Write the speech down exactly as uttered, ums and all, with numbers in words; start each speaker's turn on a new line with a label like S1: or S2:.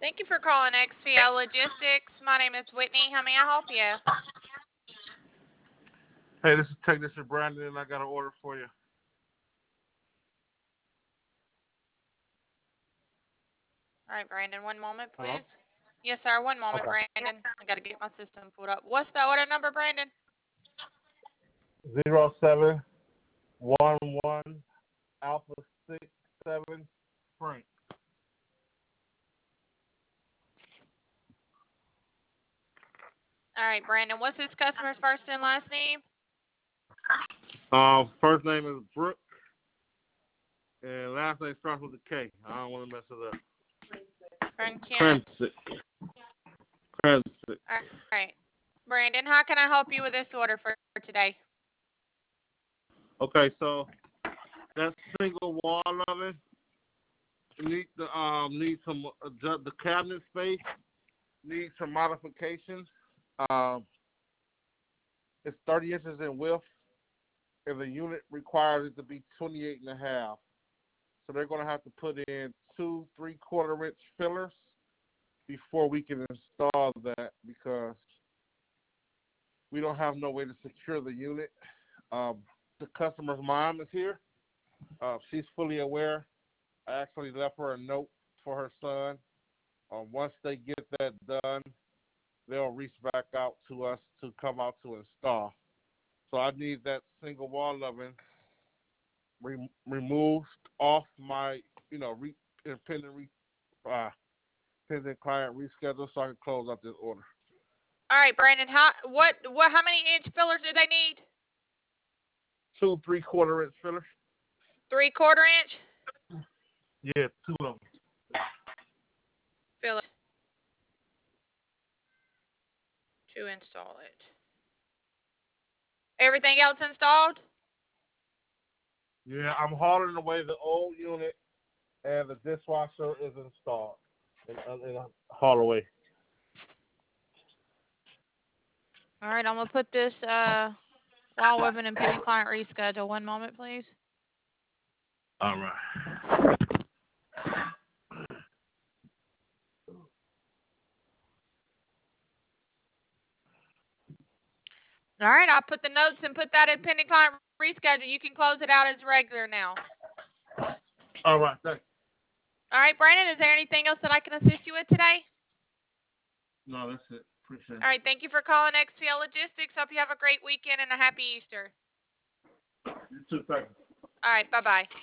S1: Thank you for calling X P L Logistics. My name is Whitney. How may I help you?
S2: Hey, this is Technician Brandon, and I got an order for you.
S1: All right, Brandon, one moment,
S2: Hello?
S1: please. Yes, sir, one moment,
S2: Okay.
S1: Brandon. I got to get my system pulled up. What's the order number, Brandon?
S2: Zero seven one one Alpha six seven Frank.
S1: All right, Brandon, what's this customer's first and last name?
S2: Uh, first name is Brooke, and last name starts with a K. I don't want to mess it up.
S1: Francis.
S2: Krensic.
S1: All right. Brandon, how can I help you with this order for today?
S2: Okay, so that single wall oven need the um need some adjust the cabinet space needs some modifications. Um, it's thirty inches in width, and the unit requires it to be twenty-eight and a half. So they're going to have to put in two three-quarter inch fillers before we can install that because we don't have no way to secure the unit. Um, the customer's mom is here. Uh, she's fully aware. I actually left her a note for her son. Um, once they get that done, they'll reach back out to us to come out to install. So I need that single wall oven re- removed off my, you know, re- pending, re- uh, pending client reschedule so I can close out this order.
S1: All right, Brandon, how what what how many inch fillers do they need?
S2: Two three quarter inch fillers.
S1: Three quarter inch?
S2: Yeah, two of them.
S1: Fillers to install it. Everything else installed?
S2: Yeah, I'm hauling away the old unit, and the dishwasher is installed in, in a haul away.
S1: All right, I'm gonna put this uh wall webbing and pending client reschedule. One moment, please.
S2: All right.
S1: All right, I'll put the notes and put that in pending client reschedule. You can close it out as regular now.
S2: All right, thanks.
S1: All right, Brandon, is there anything else that I can assist you with today?
S2: No, that's it. Appreciate it.
S1: All right, thank you for calling X P L Logistics. Hope you have a great weekend and a happy Easter.
S2: You too, thanks.
S1: All right, bye-bye.